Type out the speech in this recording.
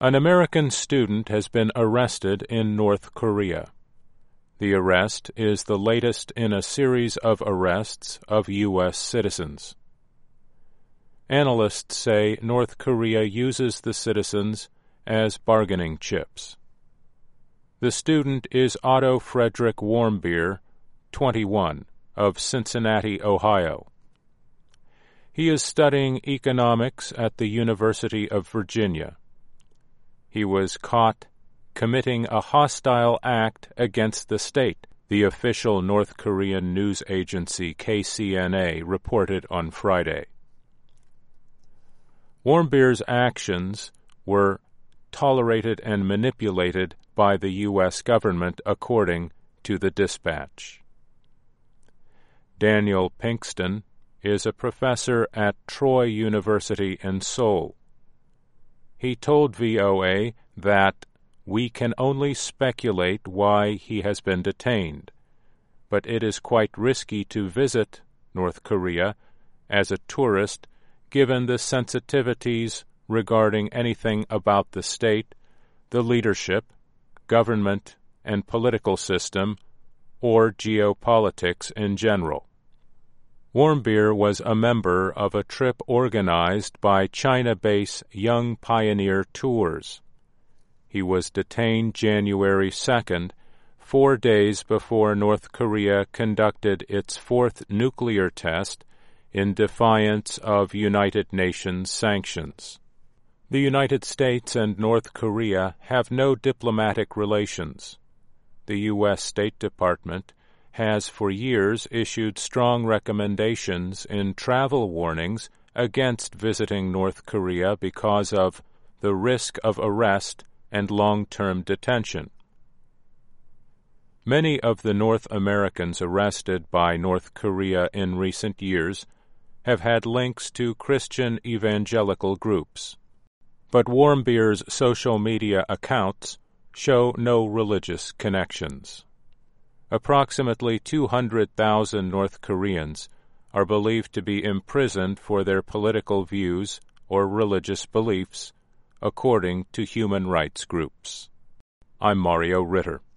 An American student has been arrested in North Korea. The arrest is the latest in a series of arrests of U.S. citizens. Analysts say North Korea uses the citizens as bargaining chips. The student is Otto Frederick Warmbier, 21, of Cincinnati, Ohio. He is studying economics at the University of Virginia. He was caught committing a hostile act against the state, the official North Korean news agency KCNA reported on Friday. Warmbier's actions were tolerated and manipulated by the U.S. government, according to the Dispatch. Daniel Pinkston is a professor at Troy University in Seoul. He told VOA that we can only speculate why he has been detained, but it is quite risky to visit North Korea as a tourist given the sensitivities regarding anything about the state, the leadership, government, and political system, or geopolitics in general. Warmbier was a member of a trip organized by China-based Young Pioneer Tours. He was detained January 2nd, 4 days before North Korea conducted its fourth nuclear test in defiance of United Nations sanctions. The United States and North Korea have no diplomatic relations. The U.S. State Department has for years issued strong recommendations in travel warnings against visiting North Korea because of the risk of arrest and long-term detention. Many of the North Americans arrested by North Korea in recent years have had links to Christian evangelical groups, but Warmbier's social media accounts show no religious connections. Approximately 200,000 North Koreans are believed to be imprisoned for their political views or religious beliefs, according to human rights groups. I'm Mario Ritter.